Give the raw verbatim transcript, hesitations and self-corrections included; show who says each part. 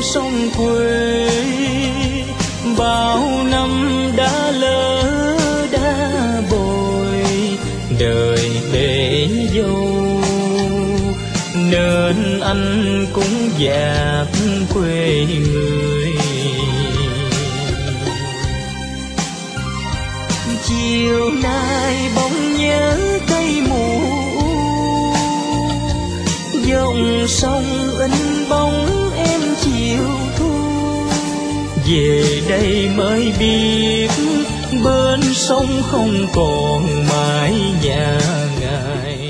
Speaker 1: sông quê. Bao năm đã lỡ đã bồi, đời bể dâu nên anh cũng dạt quê người. Chiều nay bỗng nhớ cây mù, dòng sông in bóng em chiều thu. Về đây mới biết bên sông không còn mái nhà ngày